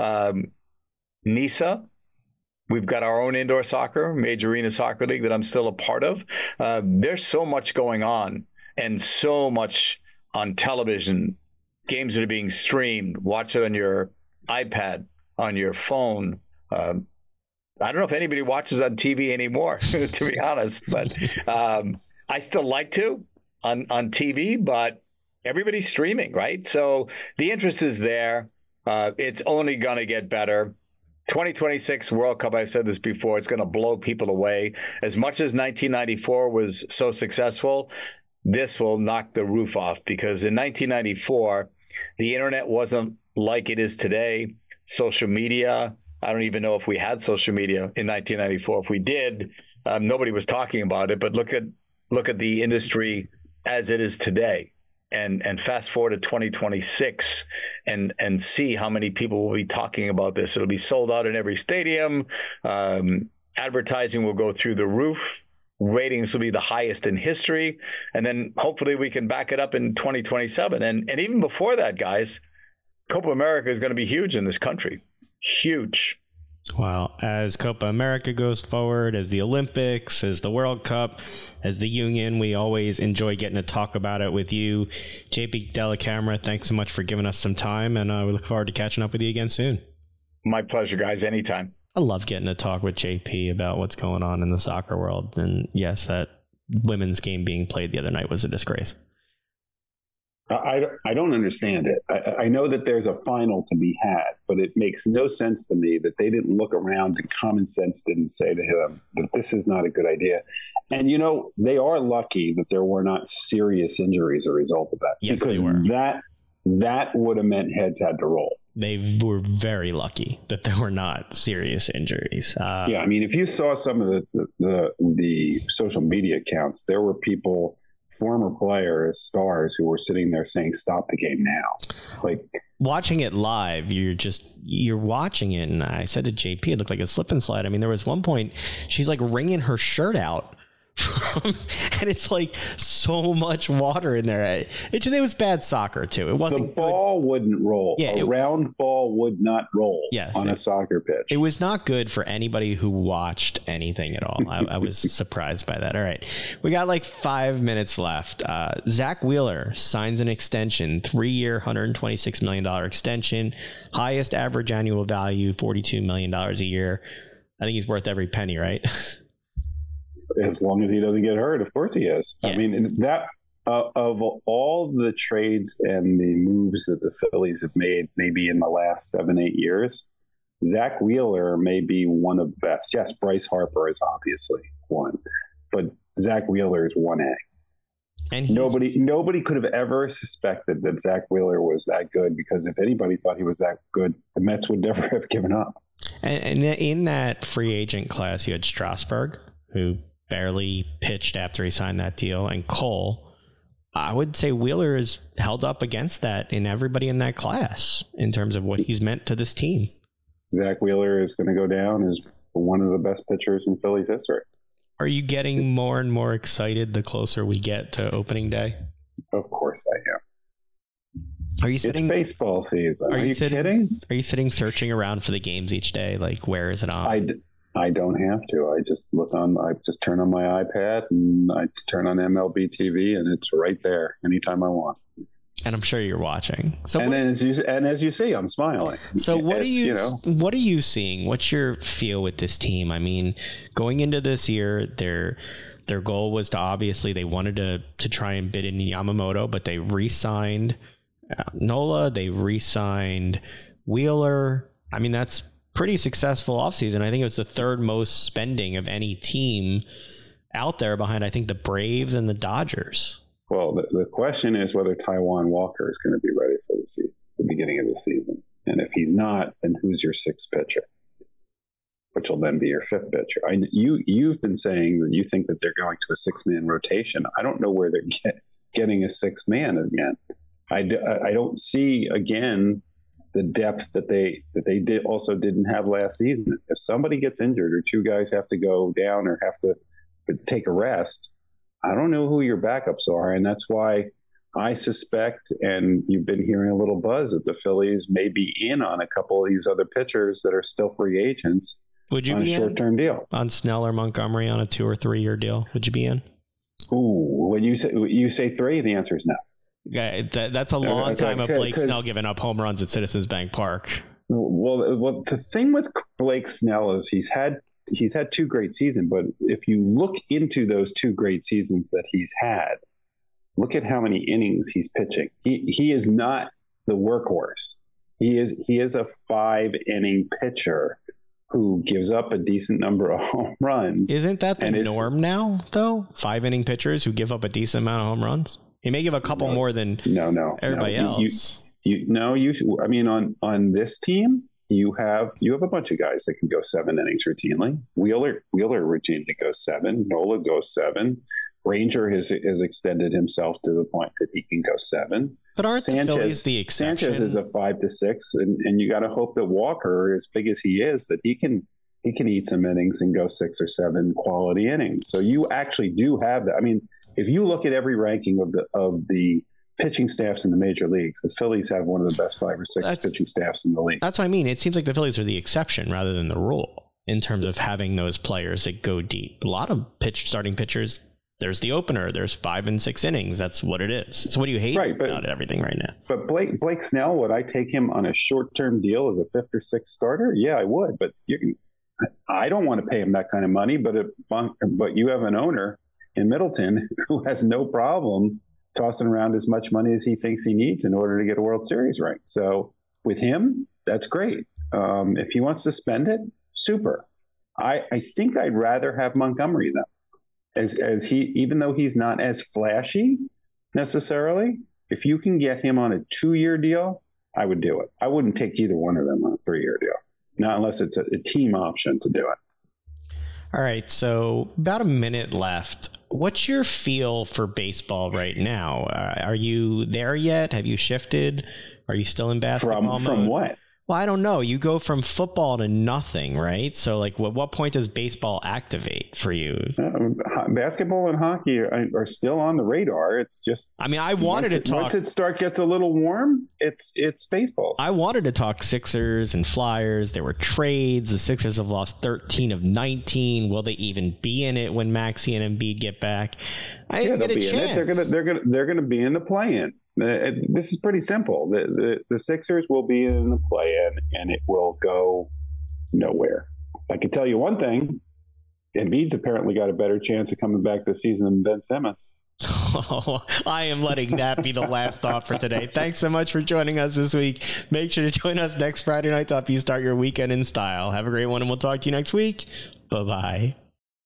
NISA, we've got our own indoor soccer, Major Arena Soccer League that I'm still a part of. There's so much going on and so much on television, games that are being streamed, watch it on your iPad, on your phone. I don't know if anybody watches on TV anymore, to be honest, but I still like to on TV, but everybody's streaming, right? So the interest is there. It's only going to get better. 2026 World Cup, I've said this before, it's going to blow people away. As much as 1994 was so successful, this will knock the roof off, because in 1994, the internet wasn't like it is today. Social media, I don't even know if we had social media in 1994. If we did, nobody was talking about it. But look at the industry as it is today, and fast forward to 2026, and see how many people will be talking about this. It'll be sold out in every stadium. Advertising will go through the roof. Ratings will be the highest in history. And then hopefully we can back it up in 2027. And even before that, guys, Copa America is going to be huge in this country. Huge. Well, as Copa America goes forward, as the Olympics, as the World Cup, as the Union, we always enjoy getting to talk about it with you. JP Dellacamera, thanks so much for giving us some time, and we look forward to catching up with you again soon. My pleasure, guys. Anytime. I love getting to talk with JP about what's going on in the soccer world. And yes, that women's game being played the other night was a disgrace. I don't understand it. I know that there's a final to be had, but it makes no sense to me that they didn't look around and common sense didn't say to him that this is not a good idea. And, they are lucky that there were not serious injuries as a result of that. Yes, because they were. That would have meant heads had to roll. They were very lucky that there were not serious injuries. Yeah, I mean, if you saw some of the social media accounts, there were people, former players, stars, who were sitting there saying, "Stop the game now." Like, watching it live, you're watching it, and I said to JP, it looked like a slip and slide. I mean, there was one point she's like wringing her shirt out. And it's like so much water in there. It was bad soccer too. It wasn't. The ball wouldn't roll. Yeah, a round ball would not roll on a soccer pitch. It was not good for anybody who watched anything at all. I was surprised by that. All right, we got like 5 minutes left. Zach Wheeler signs an extension, 3-year, $126 million extension, highest average annual value, $42 million a year. I think he's worth every penny, right? As long as he doesn't get hurt, of course he is. Yeah. I mean, that of all the trades and the moves that the Phillies have made, maybe in the last 7-8 years, Zach Wheeler may be one of the best. Yes, Bryce Harper is obviously one, but Zach Wheeler is 1A. And nobody could have ever suspected that Zach Wheeler was that good, because if anybody thought he was that good, the Mets would never have given up. And in that free agent class, you had Strasburg, who barely pitched after he signed that deal, and Cole. I would say Wheeler is held up against that in everybody in that class in terms of what he's meant to this team. Zach Wheeler is going to go down as one of the best pitchers in Phillies history. Are you getting more and more excited the closer we get to opening day? Of course I am. Are you sitting? It's baseball season. Are you kidding? Are you sitting searching around for the games each day? Like, where is it on? I don't have to. I just turn on my iPad and I turn on MLB TV, and it's right there anytime I want. And I'm sure you're watching. So as you see, I'm smiling. So what are you seeing? What's your feel with this team? I mean, going into this year, their goal was to, obviously they wanted to try and bid in Yamamoto, but they re-signed Nola, they re-signed Wheeler. I mean, that's pretty successful offseason. I think it was the third most spending of any team out there, behind, I think, the Braves and the Dodgers. Well, the question is whether Taijuan Walker is going to be ready for the beginning of the season. And if he's not, then who's your sixth pitcher? Which will then be your fifth pitcher. You've been saying that you think that they're going to a 6-man rotation. I don't know where they're getting a 6th man again. I don't see, again, the depth that they didn't have last season. If somebody gets injured or two guys have to go down or have to take a rest, I don't know who your backups are. And that's why I suspect, and you've been hearing a little buzz, that the Phillies may be in on a couple of these other pitchers that are still free agents. Would you on be a short-term deal? On Snell or Montgomery on a 2 or 3 year deal? Would you be in? Ooh, when you say 3, the answer is no. That's a long time of Blake Snell giving up home runs at Citizens Bank Park. Well, the thing with Blake Snell is he's had 2 great seasons, but if you look into those 2 great seasons that he's had, look at how many innings he's pitching. He is not the workhorse. He is a 5-inning pitcher who gives up a decent number of home runs. Isn't that the norm now, though? 5-inning pitchers who give up a decent amount of home runs? He may give a couple more than everybody else. I mean, on this team, you have a bunch of guys that can go 7 innings routinely. Wheeler routinely goes 7. Nola goes 7. Ranger has extended himself to the point that he can go 7. But aren't the Phillies the exception? Sanchez is a 5 to 6, and you got to hope that Walker, as big as he is, that he can eat some innings and go 6 or 7 quality innings. So you actually do have that. I mean, if you look at every ranking of the pitching staffs in the major leagues, the Phillies have one of the best 5 or 6 pitching staffs in the league. That's what I mean. It seems like the Phillies are the exception rather than the rule in terms of having those players that go deep. A lot of starting pitchers, there's the opener, there's 5 and 6 innings. That's what it is. So what do you hate about everything right now? But Blake Snell, would I take him on a short-term deal as a 5th or 6th starter? Yeah, I would. But I don't want to pay him that kind of money. But you have an owner in Middleton who has no problem tossing around as much money as he thinks he needs in order to get a World Series ring. So with him, that's great. If he wants to spend it, super. I think I'd rather have Montgomery though, as he, even though he's not as flashy necessarily. If you can get him on a 2-year deal, I would do it. I wouldn't take either one of them on a 3-year deal, not unless it's a team option to do it. All right, so about a minute left. What's your feel for baseball right now? Are you there yet? Have you shifted? Are you still in basketball from mode? What? Well, I don't know. You go from football to nothing, right? So, like, what point does baseball activate for you? Basketball and hockey are still on the radar. It's just, I mean, I wanted to talk. Once it gets a little warm, it's baseball. I wanted to talk Sixers and Flyers. There were trades. The Sixers have lost 13 of 19. Will they even be in it when Maxey and Embiid get back? I didn't get a chance. They're gonna be in the play-in. This is pretty simple. The Sixers will be in the play-in, and it will go nowhere. I can tell you one thing. Embiid's apparently got a better chance of coming back this season than Ben Simmons. Oh, I am letting that be the last thought for today. Thanks so much for joining us this week. Make sure to join us next Friday night to help you start your weekend in style. Have a great one, and we'll talk to you next week. Bye-bye.